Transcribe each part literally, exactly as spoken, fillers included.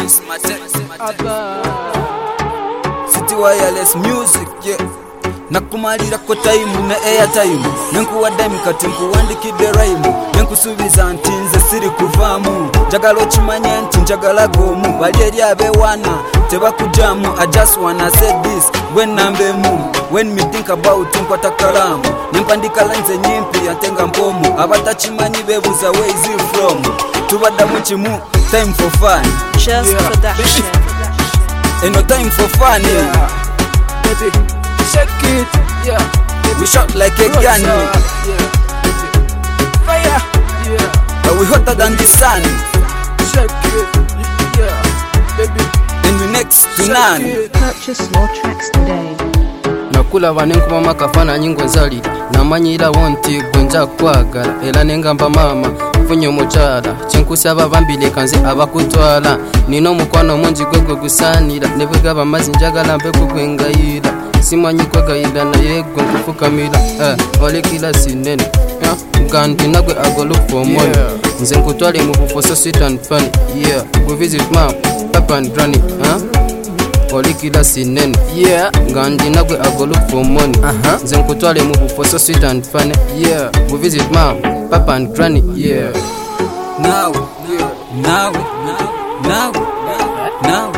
City Wireless Music, yeah. Nakumalira ko time na airtime nenkuwa dime kati nkuwandikide rhyme nenkusubiza ntinze siri kuvamu jagalo chimanya nti njagala gomu bali eri abewana tebakujamu. I just wanna say this when nambemu when me think about nkwata kalamu nempandika lanze nyimpi yatenga mpomu abatachimanyi bebuza where is it from tubadda muchimu time for fun just yeah. Production and no time for fun yeah. Baby shake it, yeah. Baby, we shot like a gun, yeah. Fire, yeah. But we hotter than the sun. Shake it, yeah. Baby, and we next to none. It. Purchase more tracks today. Nakula banenkuba makafana nyingo zali namanyira wonti gonja kwagala era nengamba mama funye muchala chenkusaba bambile kanze abakutwala nino mukwano munji gwegwe gusanira nebugaba mazinjagala mbe kugwengayira simanyi kwagayira na yegwe kufukamira eh olekila sinene yeah kandi nagwe I look for more yeah. Nze nkutwale mu bufo so sweet and funny yeah go visit mom papa and granny huh Olikila sinene yeah ngandi nagwe I look for money uh-huh. Nze nkutwale mu bufo so sweet and funny yeah we visit mom papa and granny yeah now now now now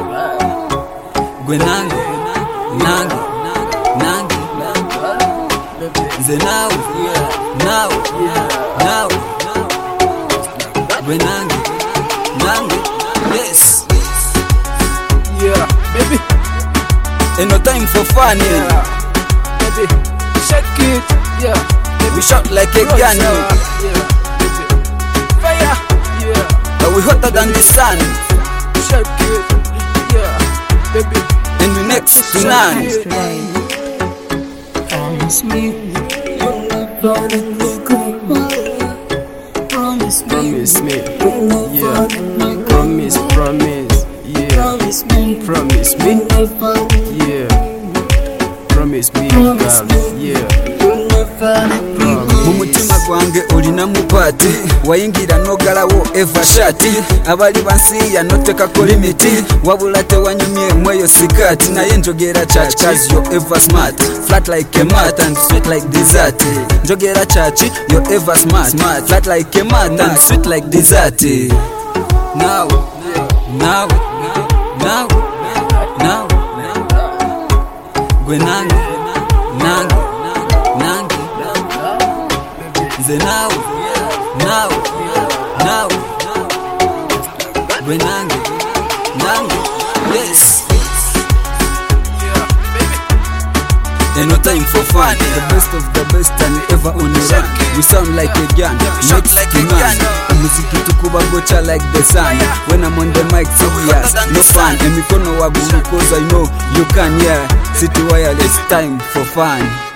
gwe nange nange nange nze now now now gwe nange nange yes yeah baby and no time for fun yeah. Baby shake it yeah baby. We shot like a gun yeah. Yeah. Baby fire yeah but we hotter than the sun. Shake it yeah baby and we next to none. Promise me you'll never let me go. Promise me, promise me yeah promise promise yeah promise me, promise me yeah promise me girl yeah mumutima gwange olina mupati wayingira nogalawo eva shati abali bansi ya noteka ko limiti wabula tewanyumye mweyo sikati naye njogera church cause you ever smart flat like a mat and sweet like dessert njogera church you ever smart smart flat like a mat and sweet like dessert now now now now gwe nange nange nange nze now now now gwe nange nange yes and no time for fun the best of the best and ever on the run we sound like a gun not like a gun muziki tukuba gocha like the sun when I'm on the mic serious no fun and mikono wa bulu cause I know you can yeah City Wireless time for fun.